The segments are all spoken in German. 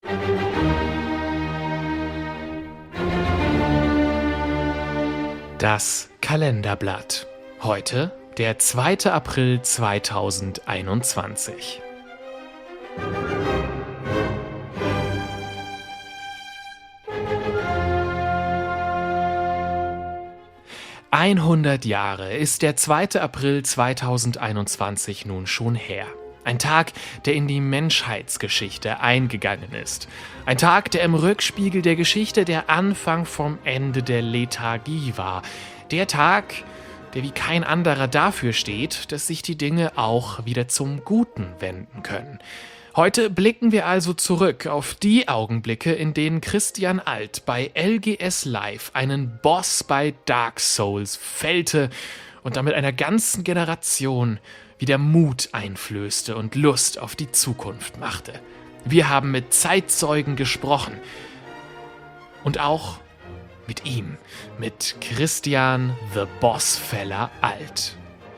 Das Kalenderblatt. Heute der 2. April 2021. 100 Jahre ist der 2. April 2021 nun schon her. Ein Tag, der in die Menschheitsgeschichte eingegangen ist. Ein Tag, der im Rückspiegel der Geschichte der Anfang vom Ende der Lethargie war. Der Tag, der wie kein anderer dafür steht, dass sich die Dinge auch wieder zum Guten wenden können. Heute blicken wir also zurück auf die Augenblicke, in denen Christian Alt bei LGS Live einen Boss bei Dark Souls fällte und damit einer ganzen Generation wieder Mut einflößte und Lust auf die Zukunft machte. Wir haben mit Zeitzeugen gesprochen und auch mit ihm, mit Christian The Bossfeller Alt.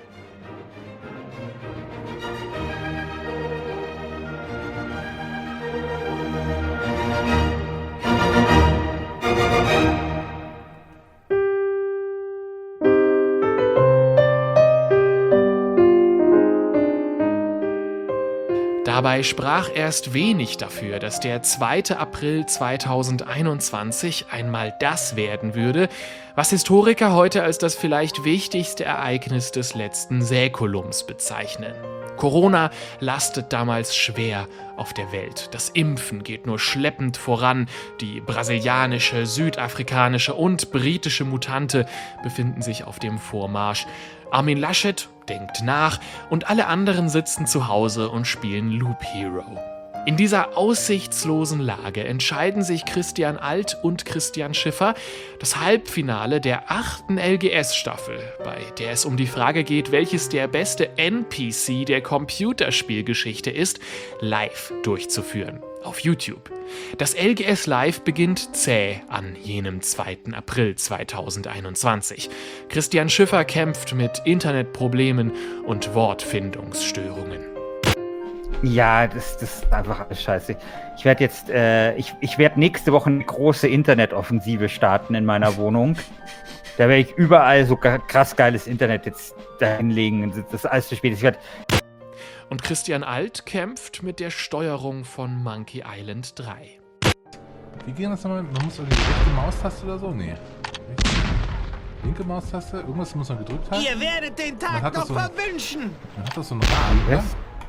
Dabei sprach erst wenig dafür, dass der 2. April 2021 einmal das werden würde, was Historiker heute als das vielleicht wichtigste Ereignis des letzten Säkulums bezeichnen. Corona lastet damals schwer auf der Welt. Das Impfen geht nur schleppend voran. Die brasilianische, südafrikanische und britische Mutante befinden sich auf dem Vormarsch. Armin Laschet denkt nach und alle anderen sitzen zu Hause und spielen Loop Hero. In dieser aussichtslosen Lage entscheiden sich Christian Alt und Christian Schiffer, das Halbfinale der 8. LGS-Staffel, bei der es um die Frage geht, welches der beste NPC der Computerspielgeschichte ist, live durchzuführen. Auf YouTube. Das LGS Live beginnt zäh an jenem 2. April 2021. Christian Schiffer kämpft mit Internetproblemen und Wortfindungsstörungen. Ja, das ist einfach alles scheiße. Ich werde jetzt, ich werde nächste Woche eine große Internetoffensive starten in meiner Wohnung. Da werde ich überall so krass geiles Internet jetzt dahinlegen. Das ist alles zu spät. Und Christian Alt kämpft mit der Steuerung von Monkey Island 3. Wie ging das nochmal? Man muss irgendwie die rechte Maustaste oder so? Nee. Linke Maustaste? Irgendwas muss man gedrückt haben? Ihr werdet den Tag noch verwünschen! Man hat das so einen Rahmen, oder?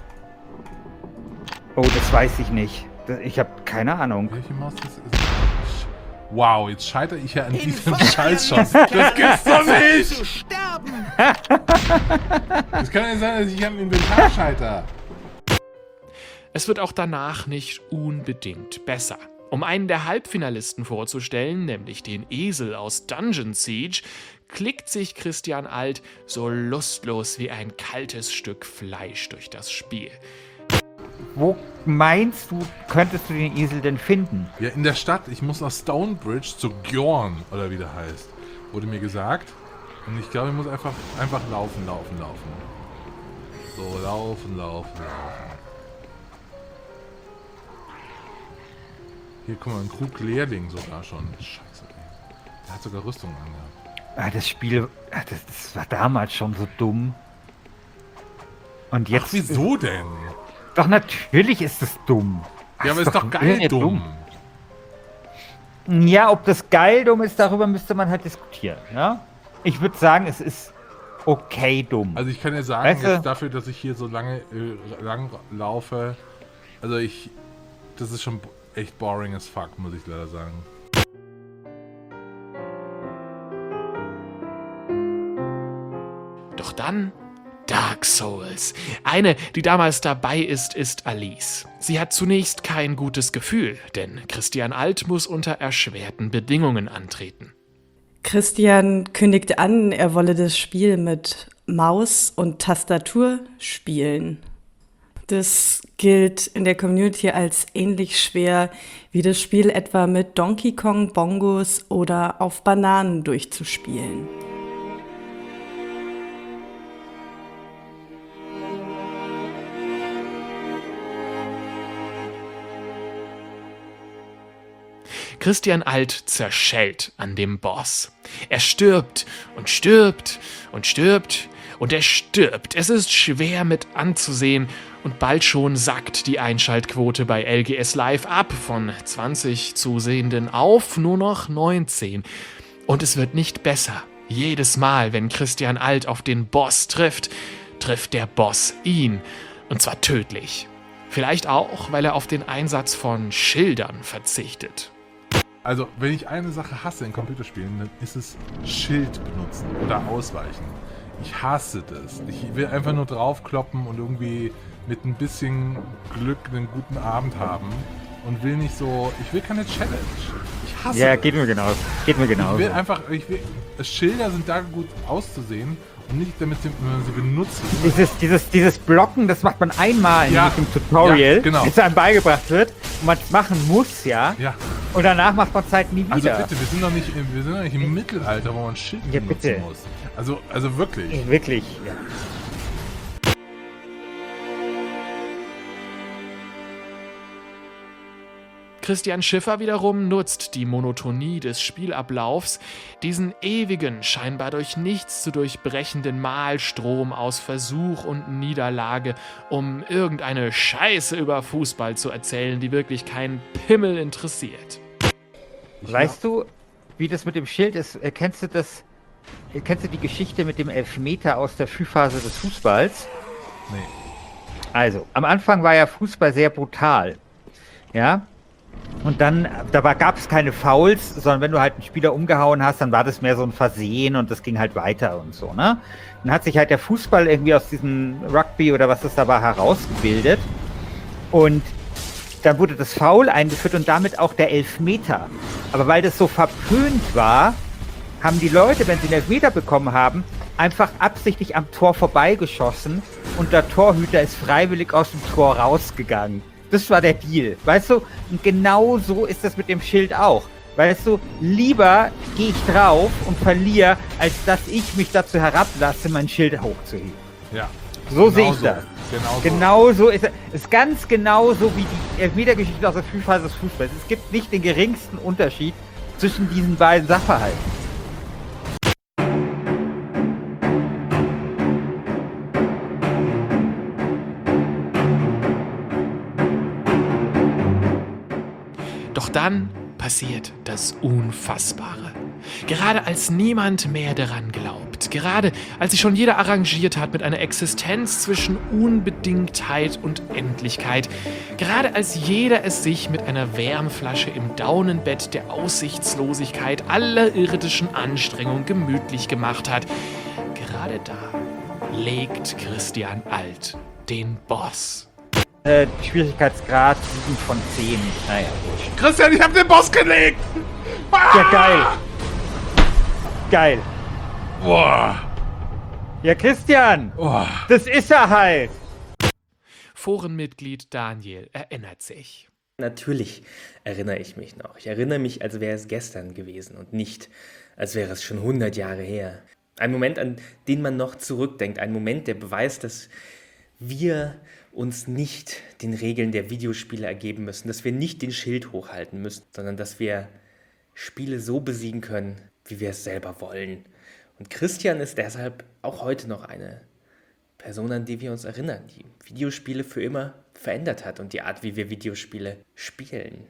Oh, das weiß ich nicht. Ich habe keine Ahnung. Welche Maustaste ist das? Wow, jetzt scheitere ich ja an diesem Scheiß schon. Das gibt's doch nicht! Zu sterben! Das kann ja sein, dass ich am Inventar scheiter. Es wird auch danach nicht unbedingt besser. Um einen der Halbfinalisten vorzustellen, nämlich den Esel aus Dungeon Siege, klickt sich Christian Alt so lustlos wie ein kaltes Stück Fleisch durch das Spiel. Wo meinst du, könntest du den Esel denn finden? Ja, in der Stadt. Ich muss nach Stonebridge zu Gjorn, oder wie der heißt. Wurde mir gesagt. Und ich glaube, ich muss einfach laufen. So, laufen. Hier, guck mal, ein Krug-Lehrling sogar schon. Scheiße, ey. Der hat sogar Rüstung angehabt. Das Spiel, das war damals schon so dumm. Und jetzt. Ach, wieso denn? Doch, natürlich ist es dumm. Ja, aber ist doch geil dumm. Ja, ob das geil dumm ist, darüber müsste man halt diskutieren. Ja? Ich würde sagen, es ist okay dumm. Also ich kann ja sagen, Weißt du? jetzt dafür, dass ich hier so lang laufe, also das ist schon echt boring as fuck, muss ich leider sagen. Doch dann Dark Souls. Eine, die damals dabei ist, ist Alice. Sie hat zunächst kein gutes Gefühl, denn Christian Alt muss unter erschwerten Bedingungen antreten. Christian kündigte an, er wolle das Spiel mit Maus und Tastatur spielen. Das gilt in der Community als ähnlich schwer wie das Spiel etwa mit Donkey Kong Bongos oder auf Bananen durchzuspielen. Christian Alt zerschellt an dem Boss. Er stirbt und stirbt und stirbt und er stirbt. Es ist schwer mit anzusehen und bald schon sackt die Einschaltquote bei LGS Live ab von 20 Zusehenden auf nur noch 19. Und es wird nicht besser. Jedes Mal, wenn Christian Alt auf den Boss trifft, trifft der Boss ihn. Und zwar tödlich. Vielleicht auch, weil er auf den Einsatz von Schildern verzichtet. Also, wenn ich eine Sache hasse in Computerspielen, dann ist es Schild benutzen oder ausweichen. Ich hasse das. Ich will einfach nur draufkloppen und irgendwie mit ein bisschen Glück einen guten Abend haben und will nicht so, ich will keine Challenge. Ich hasse Ja, das. geht mir genauso. Geht mir genauso. Schilder sind da gut auszusehen und nicht damit man sie benutzt. Dieses Blocken, das macht man einmal in Ja. dem Tutorial, Ja, genau. bis einem beigebracht wird und man es machen muss, ja. Ja, Und danach macht man es halt nie also wieder. bitte, wir sind doch nicht im Mittelalter, wo man Schild Ja, benutzen bitte. muss. Also wirklich. Wirklich. Ja. Christian Schiffer wiederum nutzt die Monotonie des Spielablaufs, diesen ewigen, scheinbar durch nichts zu durchbrechenden Mahlstrom aus Versuch und Niederlage, um irgendeine Scheiße über Fußball zu erzählen, die wirklich keinen Pimmel interessiert. Weißt du, wie das mit dem Schild ist? Kennst du die Geschichte mit dem Elfmeter aus der Frühphase des Fußballs? Nee. Also, am Anfang war ja Fußball sehr brutal. Ja? Und dann, gab es keine Fouls, sondern wenn du halt einen Spieler umgehauen hast, dann war das mehr so ein Versehen und das ging halt weiter und so, ne? Dann hat sich halt der Fußball irgendwie aus diesem Rugby oder was das da war herausgebildet und dann wurde das Foul eingeführt und damit auch der Elfmeter. Aber weil das so verpönt war, haben die Leute, wenn sie einen Elfmeter bekommen haben, einfach absichtlich am Tor vorbeigeschossen und der Torhüter ist freiwillig aus dem Tor rausgegangen. Das war der Deal, weißt du? Und genau so ist das mit dem Schild auch. Weißt du, lieber gehe ich drauf und verliere, als dass ich mich dazu herablasse, mein Schild hochzuheben. Ja. So sehe ich das. Genau so ist es. Ist ganz genau so wie die Elfmetergeschichte aus der Frühphase des Fußballs. Es gibt nicht den geringsten Unterschied zwischen diesen beiden Sachverhalten. Doch dann passiert das Unfassbare. Gerade als niemand mehr daran glaubt, gerade als sich schon jeder arrangiert hat mit einer Existenz zwischen Unbedingtheit und Endlichkeit, gerade als jeder es sich mit einer Wärmflasche im Daunenbett der Aussichtslosigkeit aller irdischen Anstrengung gemütlich gemacht hat, gerade da legt Christian Alt den Boss. Schwierigkeitsgrad 7 von 10. Naja, gut. Christian, ich hab den Boss gelegt! Ja, geil. Geil. Boah. Ja, Christian, Boah. das ist er halt. Forenmitglied Daniel erinnert sich. Natürlich erinnere ich mich noch. Ich erinnere mich, als wäre es gestern gewesen und nicht, als wäre es schon 100 Jahre her. Ein Moment, an den man noch zurückdenkt. Ein Moment, der beweist, dass wir uns nicht den Regeln der Videospiele ergeben müssen, dass wir nicht den Schild hochhalten müssen, sondern dass wir Spiele so besiegen können, wie wir es selber wollen. Und Christian ist deshalb auch heute noch eine Person, an die wir uns erinnern, die Videospiele für immer verändert hat und die Art, wie wir Videospiele spielen.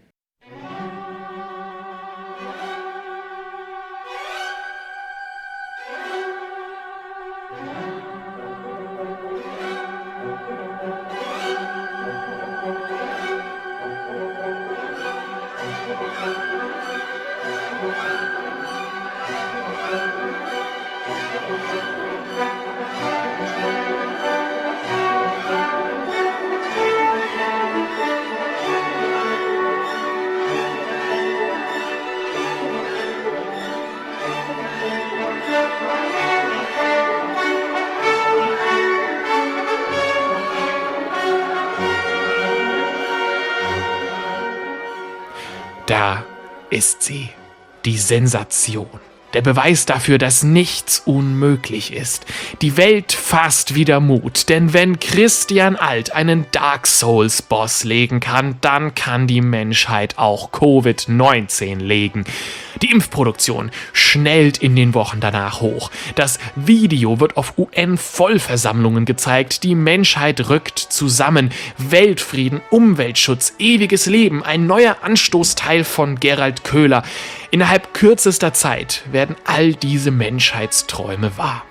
Da ist sie, die Sensation, Der Beweis dafür, dass nichts unmöglich ist. Die Welt fasst wieder Mut, denn wenn Christian Alt einen Dark Souls Boss legen kann, dann kann die Menschheit auch Covid-19 legen. Die Impfproduktion schnellt in den Wochen danach hoch. Das Video wird auf UN-Vollversammlungen gezeigt. Die Menschheit rückt zusammen. Weltfrieden, Umweltschutz, ewiges Leben, ein neuer Anstoßteil von Gerald Köhler. Innerhalb kürzester Zeit werden all diese Menschheitsträume wahr.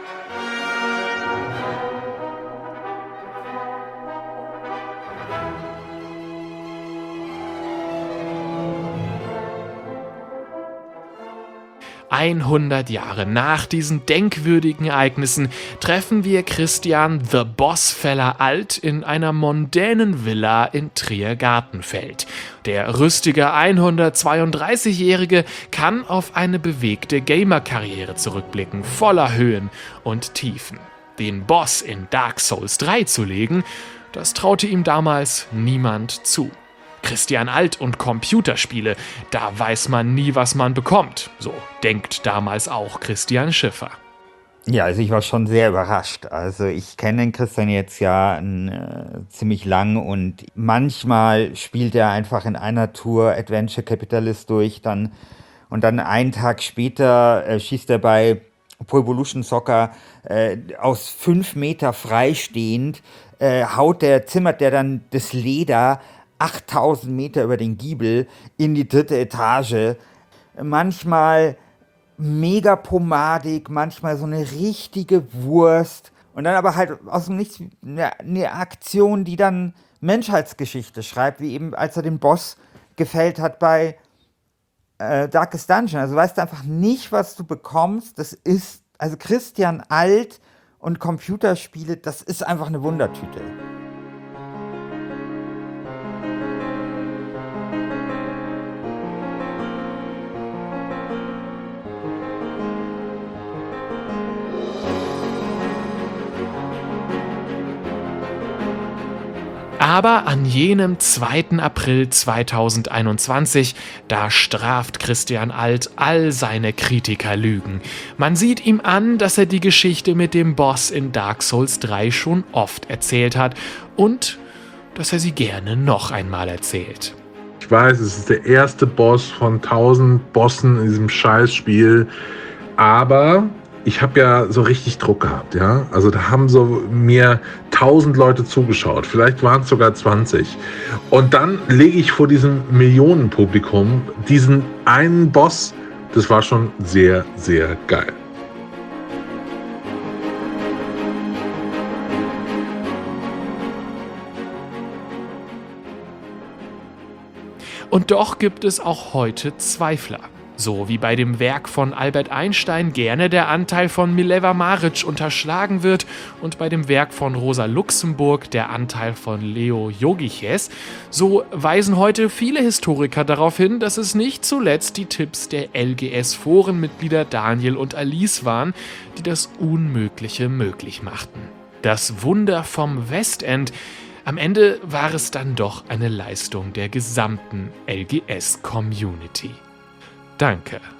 ...100 Jahre nach diesen denkwürdigen Ereignissen treffen wir Christian The Bossfeller Alt in einer mondänen Villa in Trier-Gartenfeld. Der rüstige 132-Jährige kann auf eine bewegte Gamer-Karriere zurückblicken, voller Höhen und Tiefen. Den Boss in Dark Souls 3 zu legen, das traute ihm damals niemand zu. Christian Alt und Computerspiele, da weiß man nie, was man bekommt. So denkt damals auch Christian Schiffer. Ja, also ich war schon sehr überrascht. Also ich kenne den Christian jetzt ja ziemlich lang und manchmal spielt er einfach in einer Tour Adventure Capitalist durch, dann einen Tag später schießt er bei Pro Evolution Soccer aus 5 Meter freistehend, zimmert der dann das Leder 8000 Meter über den Giebel in die 3. Etage. Manchmal mega pomadig, manchmal so eine richtige Wurst. Und dann aber halt aus dem Nichts eine Aktion, die dann Menschheitsgeschichte schreibt, wie eben als er den Boss gefällt hat bei Darkest Dungeon. Also weißt du einfach nicht, was du bekommst. Das ist, also Christian Alt und Computerspiele, das ist einfach eine Wundertüte. Aber an jenem 2. April 2021, da straft Christian Alt all seine Kritikerlügen. Man sieht ihm an, dass er die Geschichte mit dem Boss in Dark Souls 3 schon oft erzählt hat und dass er sie gerne noch einmal erzählt. Ich weiß, es ist der erste Boss von 1000 Bossen in diesem Scheißspiel, aber ich habe ja so richtig Druck gehabt, ja. Also da haben so mir 1000 Leute zugeschaut, vielleicht waren es sogar 20. Und dann lege ich vor diesem Millionenpublikum diesen einen Boss, das war schon sehr, sehr geil. Und doch gibt es auch heute Zweifler. So wie bei dem Werk von Albert Einstein gerne der Anteil von Mileva Maric unterschlagen wird und bei dem Werk von Rosa Luxemburg der Anteil von Leo Jogiches, so weisen heute viele Historiker darauf hin, dass es nicht zuletzt die Tipps der LGS-Forenmitglieder Daniel und Alice waren, die das Unmögliche möglich machten. Das Wunder vom Westend. Am Ende war es dann doch eine Leistung der gesamten LGS-Community. Danke.